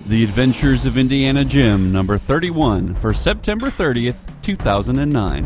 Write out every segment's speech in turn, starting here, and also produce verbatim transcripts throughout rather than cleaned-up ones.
The Adventures of Indiana Jim, number thirty-one, for September thirtieth, two thousand nine.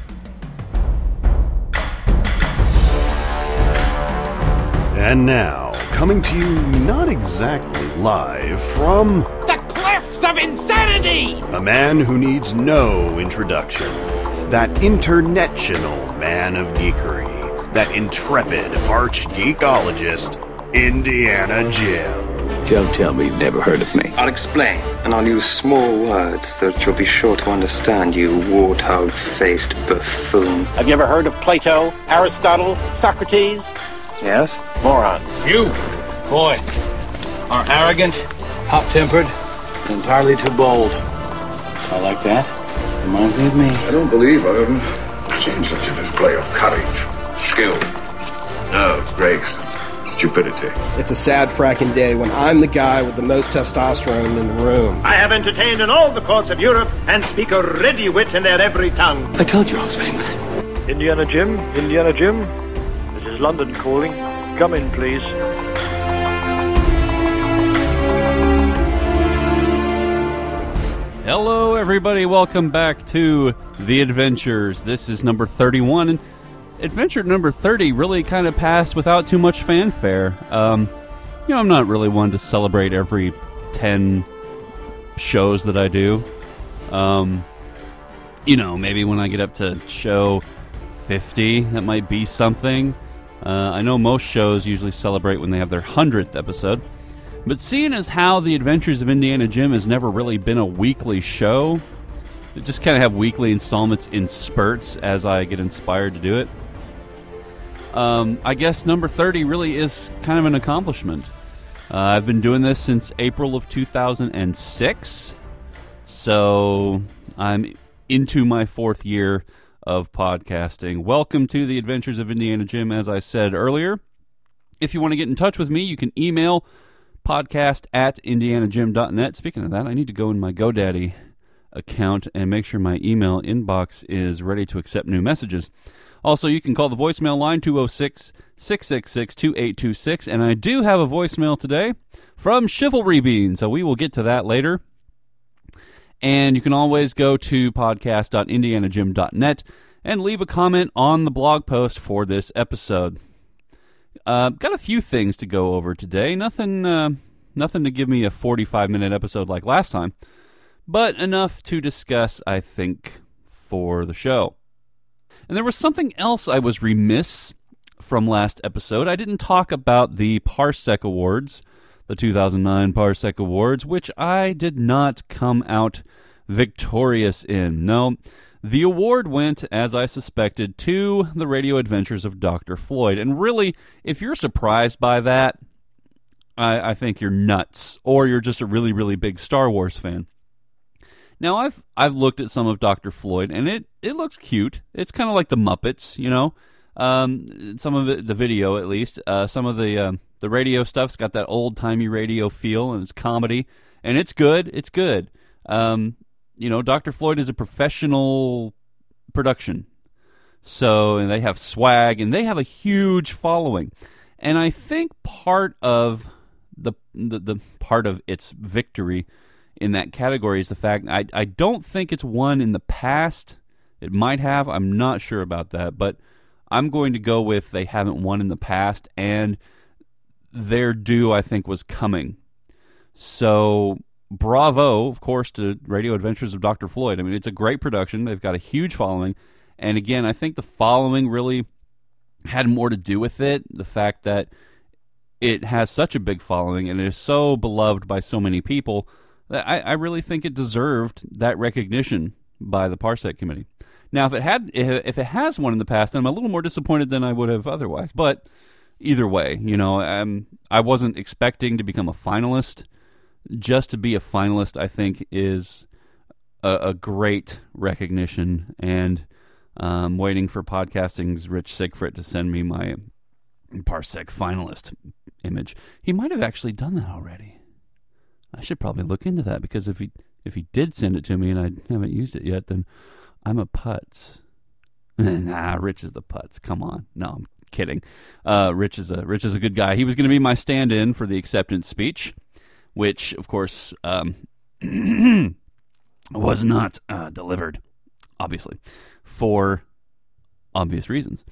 And now, coming to you not exactly live from... The Cliffs of Insanity! A man who needs no introduction. That international man of geekery. That intrepid arch-geekologist, Indiana Jim. Don't tell me you've never heard of me. I'll explain, and I'll use small words that you'll be sure to understand, you warthog-faced buffoon. Have you ever heard of Plato, Aristotle, Socrates? Yes? Morons. You, boy, are arrogant, hot-tempered, and entirely too bold. I like that. Reminds me of me. I don't believe I've ever seen such a display of courage, skill, nerve, grace, stupidity. It's a sad fracking day when I'm the guy with the most testosterone in the room. I have entertained in all the courts of Europe and speak a ready wit in their every tongue. I told you I was famous. Indiana Jim, Indiana Jim, this is London calling. Come in, please. Hello, everybody. Welcome back to The Adventures. This is number thirty-one, and Adventure number thirty really kind of passed without too much fanfare. Um, you know, I'm not really one to celebrate every ten shows that I do. Um, you know, maybe when I get up to show fifty, that might be something. Uh, I know most shows usually celebrate when they have their hundredth episode. But seeing as how The Adventures of Indiana Jim has never really been a weekly show, I just kind of have weekly installments in spurts as I get inspired to do it. Um, I guess number thirty really is kind of an accomplishment. Uh, I've been doing this since April of two thousand six, so I'm into my fourth year of podcasting. Welcome to The Adventures of Indiana Jim, as I said earlier. If you want to get in touch with me, you can email podcast at indiana jim dot net. Speaking of that, I need to go in my GoDaddy account and make sure my email inbox is ready to accept new messages. Also, you can call the voicemail line two oh six, six six six, two eight two six, and I do have a voicemail today from Chivalry Bean, so we will get to that later. And you can always go to podcast dot indiana jim dot net and leave a comment on the blog post for this episode. Uh, got a few things to go over today. Nothing, uh, nothing to give me a forty-five minute episode like last time, but enough to discuss, I think, for the show. And there was something else I was remiss from last episode. I didn't talk about the Parsec Awards, the two thousand nine Parsec Awards, which I did not come out victorious in. No, the award went, as I suspected, to the Radio Adventures of Doctor Floyd. And really, if you're surprised by that, I, I think you're nuts, or you're just a really, really big Star Wars fan. Now, I've I've looked at some of Doctor Floyd, and it, it looks cute. It's kind of like the Muppets, you know. Um, some of it, the video, at least. Uh, some of the um, the radio stuff's got that old-timey radio feel, and it's comedy. And it's good. It's good. Um, you know, Doctor Floyd is a professional production. So, and they have swag, and they have a huge following. And I think part of the the, the part of its victory in that category is the fact I I don't think it's won in the past. It might have. I'm not sure about that, but I'm going to go with they haven't won in the past, and their due, I think, was coming. So bravo, of course, to Radio Adventures of Doctor Floyd. I mean, it's a great production. They've got a huge following, and again, I think the following really had more to do with it. The fact that it has such a big following and it is so beloved by so many people. I, I really think it deserved that recognition by the Parsec Committee. Now, if it had, if it has won in the past, then I'm a little more disappointed than I would have otherwise. But either way, you know, um, I wasn't expecting to become a finalist. Just to be a finalist, I think, is a, a great recognition. And I'm waiting for Podcasting's Rich Siegfried to send me my Parsec finalist image. He might have actually done that already. I should probably look into that, because if he if he did send it to me and I haven't used it yet, then I'm a putz. Nah, Rich is the putz. Come on. No, I'm kidding. Uh, Rich is a Rich is a good guy. He was going to be my stand-in for the acceptance speech, which, of course, um, was not uh, delivered, obviously, for obvious reasons.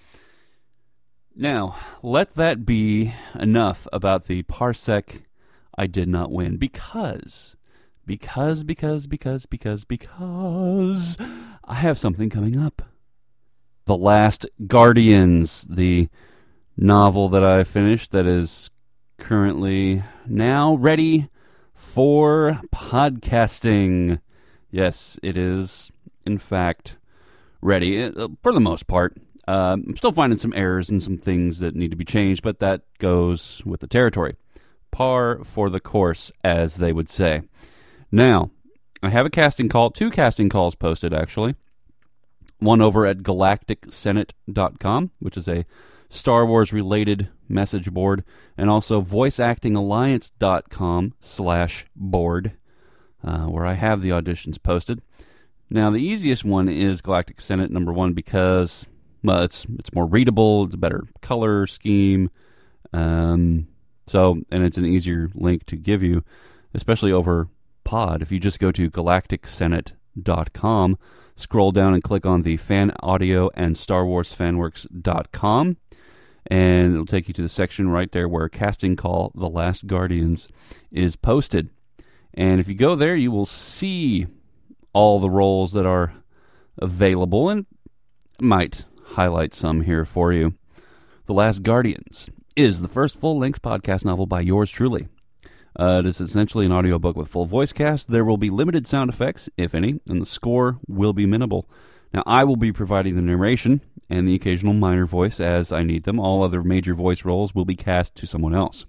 Now, let that be enough about the Parsec I did not win, because, because, because, because, because, because I have something coming up. The Last Guardians, the novel that I finished that is currently now ready for podcasting. Yes, it is, in fact, ready, for the most part. Uh, I'm still finding some errors and some things that need to be changed, but that goes with the territory. Par for the course, as they would say. Now, I have a casting call, two casting calls posted, actually. One over at galactic senate dot com, which is a Star Wars-related message board, and also voice acting alliance dot com slash board, uh, where I have the auditions posted. Now, the easiest one is Galactic Senate, number one, because, well, it's it's more readable, it's a better color scheme, um, so, and it's an easier link to give you, especially over Pod. If you just go to galactic senate dot com, scroll down and click on the Fan Audio and Star Wars Fanworks dot com, and it'll take you to the section right there where casting call The Last Guardians is posted. And if you go there, you will see all the roles that are available, and might highlight some here for you. The Last Guardians is the first full-length podcast novel by yours truly. Uh, it is essentially an audiobook with full voice cast. There will be limited sound effects, if any, and the score will be minimal. Now, I will be providing the narration and the occasional minor voice as I need them. All other major voice roles will be cast to someone else.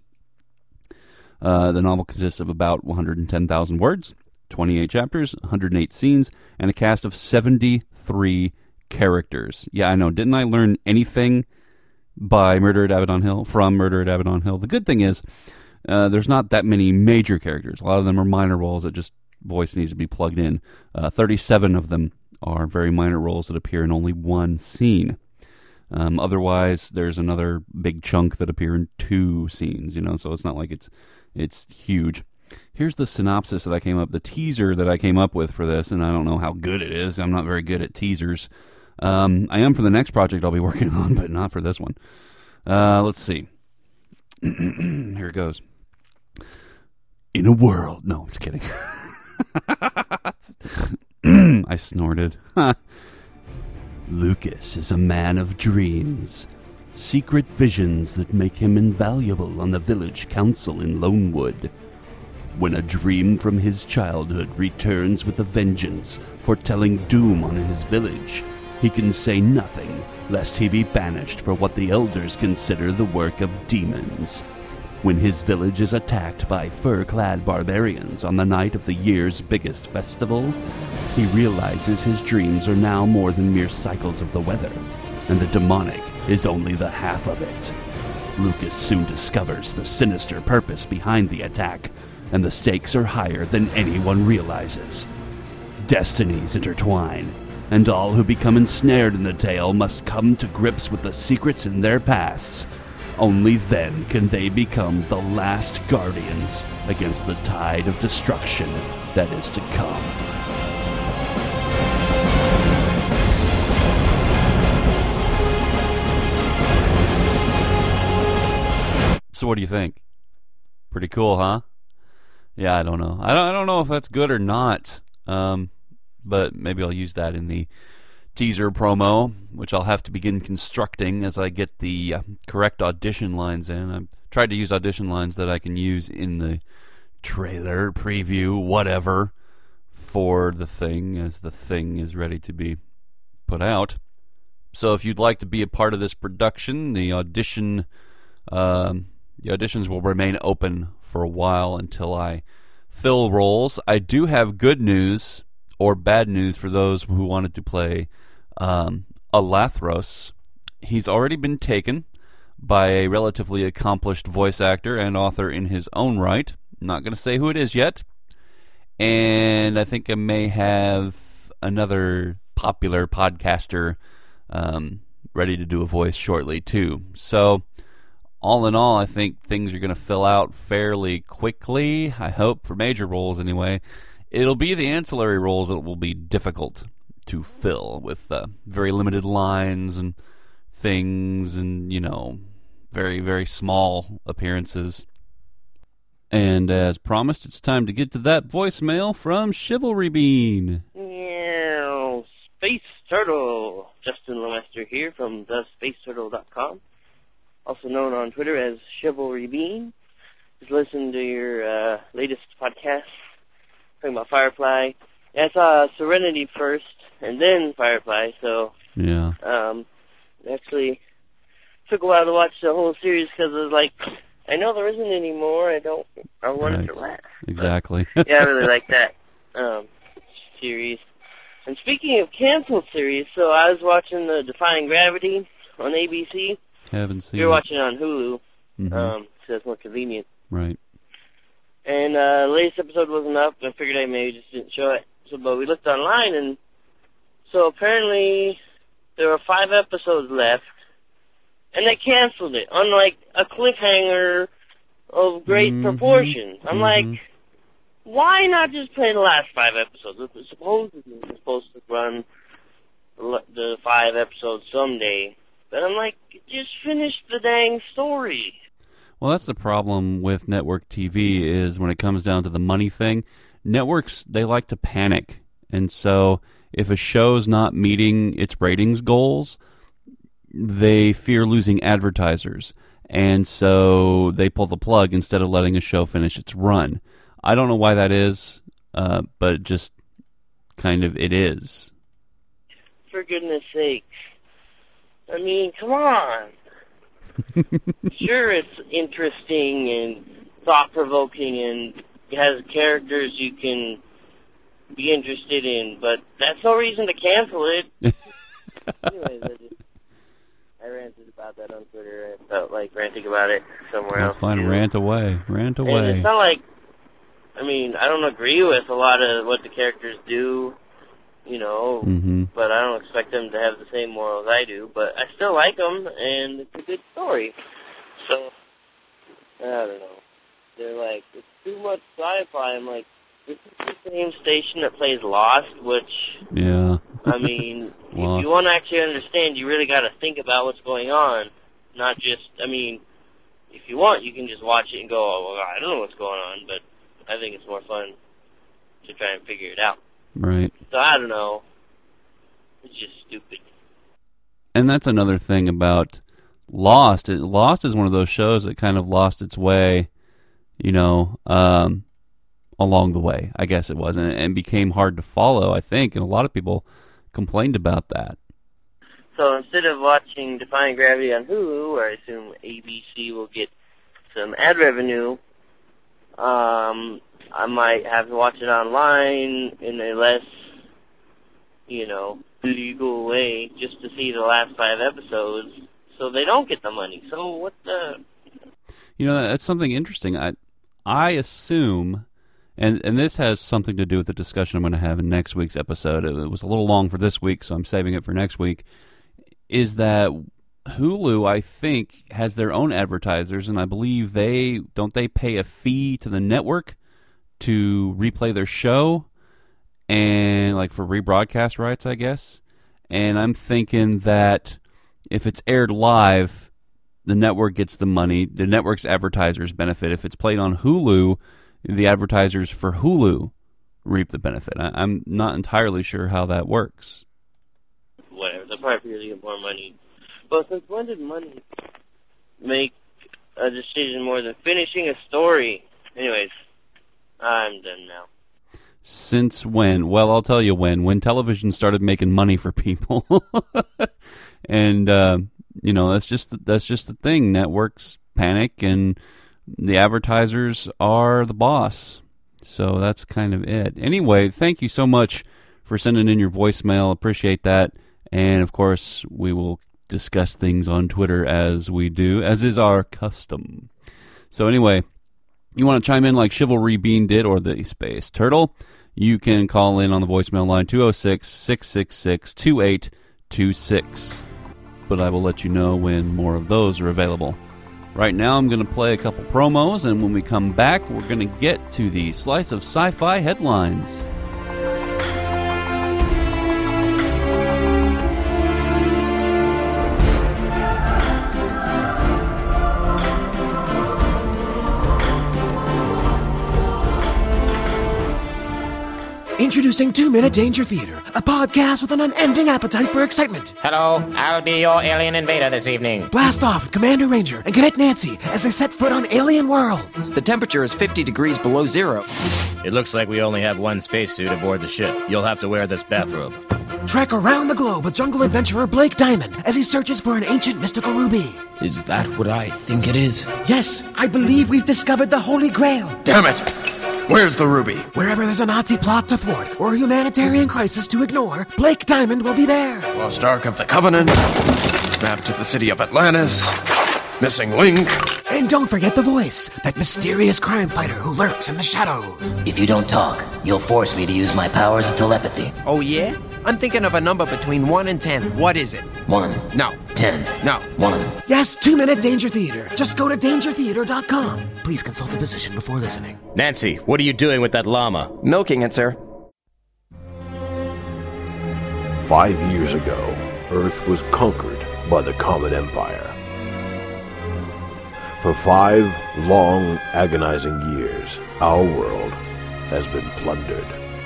Uh, the novel consists of about one hundred ten thousand words, twenty-eight chapters, one hundred eight scenes, and a cast of seventy-three characters. Yeah, I know. Didn't I learn anything by Murder at Abaddon Hill, from Murder at Abaddon Hill? The good thing is, Uh, there's not that many major characters. A lot of them are minor roles that just voice needs to be plugged in. Uh, thirty-seven of them are very minor roles that appear in only one scene. Um, otherwise, there's another big chunk that appear in two scenes, you know, so it's not like it's it's huge. Here's the synopsis that I came up, the teaser that I came up with for this, and I don't know how good it is. I'm not very good at teasers. Um, I am for the next project I'll be working on, but not for this one. Uh, let's see. Here it goes. In a world... No, I'm just kidding. I snorted. Lucas is a man of dreams. Secret visions that make him invaluable on the village council in Lonewood. When a dream from his childhood returns with a vengeance, foretelling doom on his village, he can say nothing, lest he be banished for what the elders consider the work of demons. When his village is attacked by fur-clad barbarians on the night of the year's biggest festival, he realizes his dreams are now more than mere cycles of the weather, and the demonic is only the half of it. Lucas soon discovers the sinister purpose behind the attack, and the stakes are higher than anyone realizes. Destinies intertwine, and all who become ensnared in the tale must come to grips with the secrets in their pasts. Only then can they become the last guardians against the tide of destruction that is to come. So what do you think? Pretty cool, huh? Yeah, I don't know. I don't, I don't know if that's good or not. Um, but maybe I'll use that in the teaser promo, which I'll have to begin constructing as I get the uh, correct audition lines in. I've tried to use audition lines that I can use in the trailer, preview, whatever, for the thing, as the thing is ready to be put out. So if you'd like to be a part of this production, the audition, um, the auditions will remain open for a while until I fill roles. I do have good news or bad news for those who wanted to play um, Alathros. He's already been taken by a relatively accomplished voice actor and author in his own right. I'm not going to say who it is yet. And I think I may have another popular podcaster um, ready to do a voice shortly, too. So all in all, I think things are going to fill out fairly quickly, I hope, for major roles anyway. It'll be the ancillary roles that will be difficult to fill with uh, very limited lines and things and, you know, very, very small appearances. And as promised, it's time to get to that voicemail from Chivalry Bean. Yeah, Space Turtle. Justin Lemester here from the space turtle dot com, also known on Twitter as Chivalry Bean. Just listened to your uh, latest podcast talking about Firefly. Yeah, I saw Serenity first and then Firefly, so yeah. Um, actually took a while to watch the whole series because I was like, I know there isn't any more. I don't. I want right. it to last. Exactly. But, yeah, I really like that um, series. And speaking of canceled series, so I was watching the Defying Gravity on A B C. Haven't seen. You're it. watching it on Hulu, mm-hmm. um, so it's more convenient. Right. And uh, the latest episode wasn't up. I figured I maybe just didn't show it. So, but we looked online, and so apparently there were five episodes left, and they canceled it on like a cliffhanger of great mm-hmm. proportions. I'm mm-hmm. like, why not just play the last five episodes? It was supposedly supposed to run the five episodes someday, but I'm like, just finish the dang story. Well, that's the problem with network T V is when it comes down to the money thing, networks, they like to panic. And so if a show's not meeting its ratings goals, they fear losing advertisers. And so they pull the plug instead of letting a show finish its run. I don't know why that is, uh, but just kind of it is. For goodness sakes. I mean, come on. Sure, it's interesting and thought-provoking and has characters you can be interested in, but that's no reason to cancel it. Anyways, I just I ranted about that on Twitter. I felt like ranting about it somewhere That's else. fine. Too. Rant away. Rant away. And it's not like, I mean, I don't agree with a lot of what the characters do, you know, mm-hmm. but I don't expect them to have the same morals I do, but I still like them, and it's a good story. So, I don't know. They're like, it's too much sci-fi. I'm like, this is the same station that plays Lost, which, yeah. I mean, if you want to actually understand, you really got to think about what's going on, not just, I mean, if you want, you can just watch it and go, oh, well, I don't know what's going on, but I think it's more fun to try and figure it out. Right. So, I don't know. It's just stupid. And that's another thing about Lost. It, Lost is one of those shows that kind of lost its way, you know, um, along the way, I guess it was, and, and became hard to follow, I think, and a lot of people complained about that. So instead of watching Defying Gravity on Hulu, where I assume A B C will get some ad revenue, um, I might have to watch it online in a less, you know, legal way just to see the last five episodes, so they don't get the money. So what the... You know, that's something interesting. I I assume, and, and this has something to do with the discussion I'm going to have in next week's episode. It was a little long for this week, so I'm saving it for next week, is that Hulu, I think, has their own advertisers, and I believe they, don't they pay a fee to the network to replay their show, and like for rebroadcast rights, I guess. And I'm thinking that if it's aired live, the network gets the money. The network's advertisers benefit. If it's played on Hulu, the advertisers for Hulu reap the benefit. I, I'm not entirely sure how that works. Whatever. They'll probably really get more money. But since when did money make a decision more than finishing a story? Anyways, I'm done now. Since when? Well, I'll tell you when. When television started making money for people. and, uh, you know, that's just, the, that's just the thing. Networks panic, and the advertisers are the boss. So that's kind of it. Anyway, thank you so much for sending in your voicemail. Appreciate that. And, of course, we will discuss things on Twitter as we do, as is our custom. So anyway, you want to chime in like Chivalry Bean did, or the Space Turtle, you can call in on the voicemail line two oh six, six six six, two eight two six. But I will let you know when more of those are available. Right now, I'm going to play a couple promos, and when we come back, we're going to get to the Slice of Sci-Fi headlines. Introducing Two Minute Danger Theater, a podcast with an unending appetite for excitement. Hello, I'll be your alien invader this evening. Blast off with Commander Ranger and Cadet Nancy as they set foot on alien worlds. The temperature is fifty degrees below zero. It looks like we only have one spacesuit aboard the ship. You'll have to wear this bathrobe. Trek around the globe with jungle adventurer Blake Diamond as he searches for an ancient mystical ruby. Is that what I think it is? Yes, I believe we've discovered the Holy Grail. Damn it! Where's the ruby? Wherever there's a Nazi plot to thwart or a humanitarian crisis to ignore, Blake Diamond will be there. Lost Ark of the Covenant, map to the city of Atlantis, missing link. And don't forget the voice, that mysterious crime fighter who lurks in the shadows. If you don't talk, you'll force me to use my powers of telepathy. Oh yeah? I'm thinking of a number between one and ten. What is it? One. No. Ten. No. One. Yes, Two Minute Danger Theater. Just go to danger theater dot com. Please consult a physician before listening. Nancy, what are you doing with that llama? Milking it, sir. Five years ago, Earth was conquered by the Common Empire. For five long, agonizing years, our world has been plundered.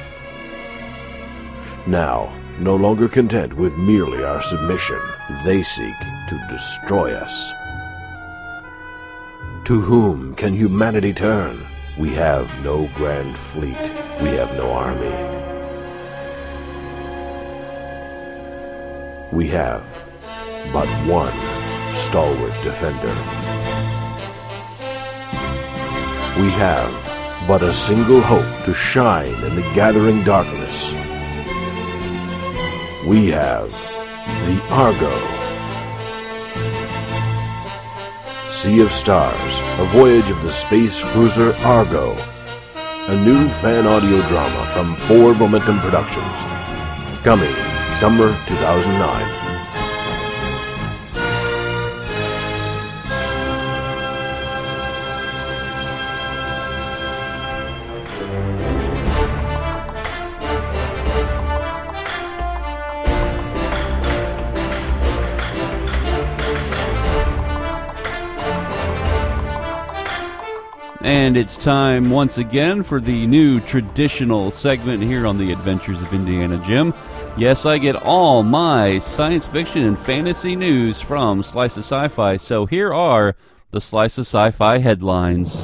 Now, no longer content with merely our submission, they seek to destroy us. To whom can humanity turn? We have no grand fleet. We have no army. We have but one stalwart defender. We have but a single hope to shine in the gathering darkness. We have the Argo. Sea of Stars, a voyage of the space cruiser Argo. A new fan audio drama from Forward Momentum Productions. Coming summer two thousand nine. And it's time once again for the new traditional segment here on the Adventures of Indiana Jim. Yes, I get all my science fiction and fantasy news from Slice of Sci-Fi, so here are the Slice of Sci-Fi headlines.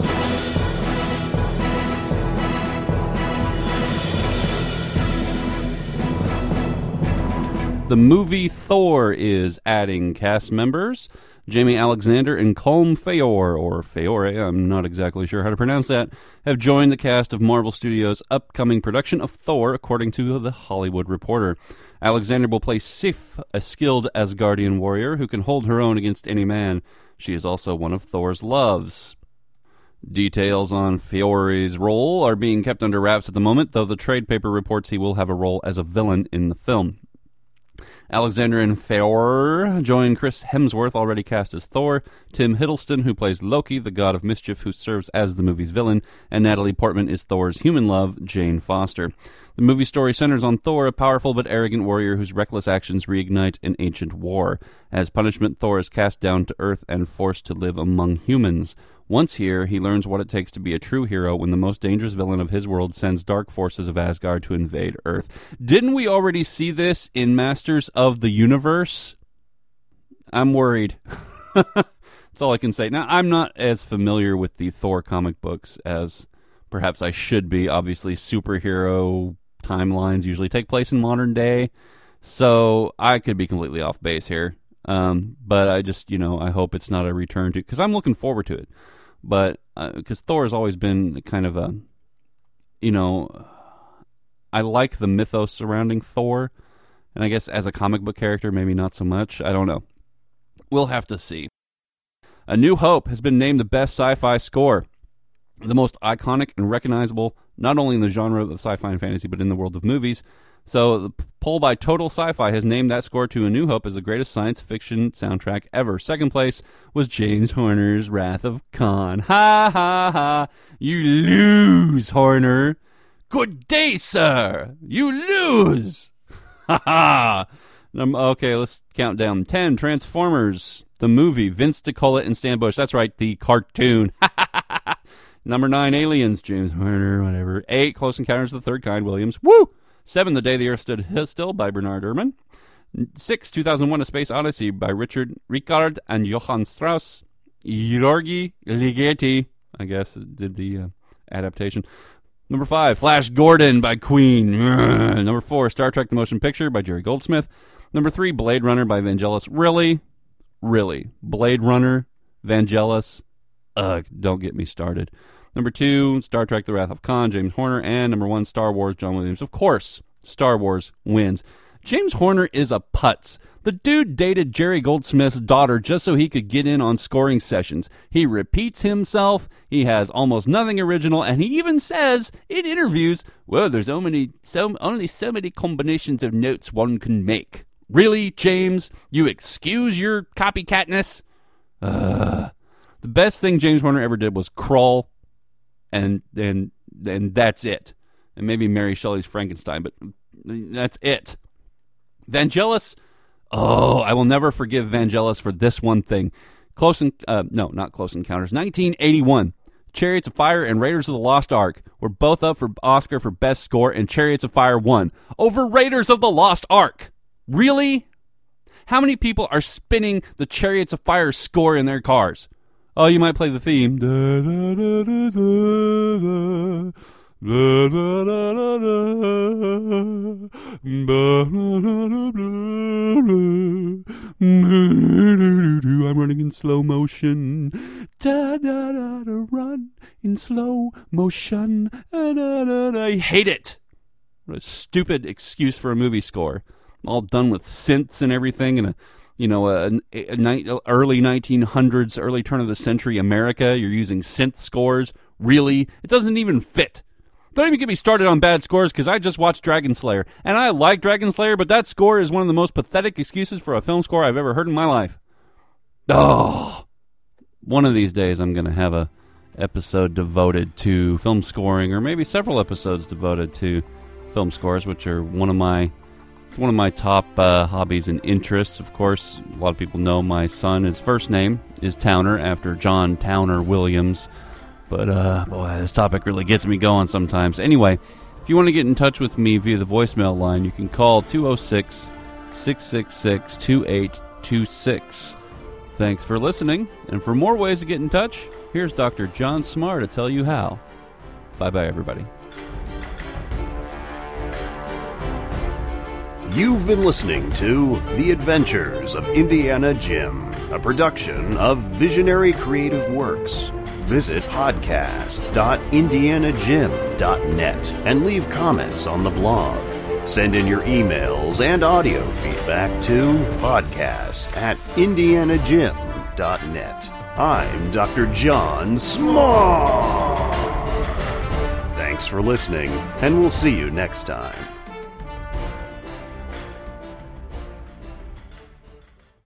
The movie Thor is adding cast members. Jamie Alexander and Colm Feore, or Feore, I'm not exactly sure how to pronounce that, have joined the cast of Marvel Studios' upcoming production of Thor, according to The Hollywood Reporter. Alexander will play Sif, a skilled Asgardian warrior who can hold her own against any man. She is also one of Thor's loves. Details on Feore's role are being kept under wraps at the moment, though the trade paper reports he will have a role as a villain in the film. Alexander and Feore join Chris Hemsworth, already cast as Thor, Tim Hiddleston, who plays Loki, the god of mischief who serves as the movie's villain, and Natalie Portman is Thor's human love, Jane Foster. The movie story centers on Thor, a powerful but arrogant warrior whose reckless actions reignite an ancient war. As punishment, Thor is cast down to Earth and forced to live among humans. Once here, he learns what it takes to be a true hero when the most dangerous villain of his world sends dark forces of Asgard to invade Earth. Didn't we already see this in Masters of the Universe? I'm worried. That's all I can say. Now, I'm not as familiar with the Thor comic books as perhaps I should be. Obviously, superhero timelines usually take place in modern day, so I could be completely off base here. Um, but I just, you know, I hope it's not a return to, because I'm looking forward to it. But because uh, Thor has always been kind of a, you know, I like the mythos surrounding Thor, and I guess as a comic book character, maybe not so much. I don't know. We'll have to see. A New Hope has been named the best sci-fi score. the most iconic and recognizable, not only in the genre of sci-fi and fantasy, but in the world of movies. So the poll by Total Sci-Fi has named that score to A New Hope as the greatest science fiction soundtrack ever. Second place was James Horner's Wrath of Khan. Ha ha ha. You lose, Horner. Good day, sir. You lose. Ha ha. Um, okay, let's count down. ten, Transformers, the movie, Vince DiCola and Stan Bush. That's right, the cartoon. Number nine, Aliens, James Horner, whatever. eight, Close Encounters of the Third Kind, Williams. Woo! seven, The Day the Earth Stood Still by Bernard Herrmann. six, two thousand one, A Space Odyssey by Richard Richard and Johann Strauss. Georgi Ligeti, I guess, did the uh, adaptation. Number five, Flash Gordon by Queen. Ugh. Number four, Star Trek The Motion Picture by Jerry Goldsmith. Number three, Blade Runner by Vangelis. Really? Really? Blade Runner? Vangelis? Ugh, don't get me started. Number two, Star Trek The Wrath of Khan, James Horner. And number one, Star Wars, John Williams. Of course, Star Wars wins. James Horner is a putz. The dude dated Jerry Goldsmith's daughter just so he could get in on scoring sessions. He repeats himself, he has almost nothing original, and he even says in interviews, well, there's so many, so, only so many combinations of notes one can make. Really, James? You excuse your copycatness? Uh, the best thing James Horner ever did was Crawl, and, and, and that's it. And maybe Mary Shelley's Frankenstein, but that's it. Vangelis, oh, I will never forgive Vangelis for this one thing. Close, en- uh, no, not Close Encounters. nineteen eighty-one, Chariots of Fire and Raiders of the Lost Ark were both up for Oscar for Best Score, and Chariots of Fire won over Raiders of the Lost Ark. Really? How many people are spinning the Chariots of Fire score in their cars? Oh, you might play the theme. Da, da, da, da, da, da. Da, da, da, da, da. Ba, da, da, da, da. I'm running in slow motion. Da, da, da, da, run in slow motion. Da, da, da, da. I hate it. What a stupid excuse for a movie score. All done with synths and everything, and a, you know, a, a, a early nineteen hundreds, early turn of the century America. You're using synth scores. Really? It doesn't even fit. Don't even get me started on bad scores, because I just watched Dragon Slayer, and I like Dragon Slayer, but that score is one of the most pathetic excuses for a film score I've ever heard in my life. Oh, one of these days I'm going to have a episode devoted to film scoring, or maybe several episodes devoted to film scores, which are one of my it's one of my top uh, hobbies and interests. Of course, a lot of people know my son. His first name is Towner, after John Towner Williams. But, uh, boy, this topic really gets me going sometimes. Anyway, if you want to get in touch with me via the voicemail line, you can call two oh six, six six six, two eight two six. Thanks for listening, and for more ways to get in touch, here's Doctor John Smar to tell you how. Bye-bye, everybody. You've been listening to The Adventures of Indiana Jim, a production of Visionary Creative Works. Visit podcast dot indiana jim dot net and leave comments on the blog. Send in your emails and audio feedback to podcast at indiana jim dot net. I'm Doctor John Small. Thanks for listening, and we'll see you next time.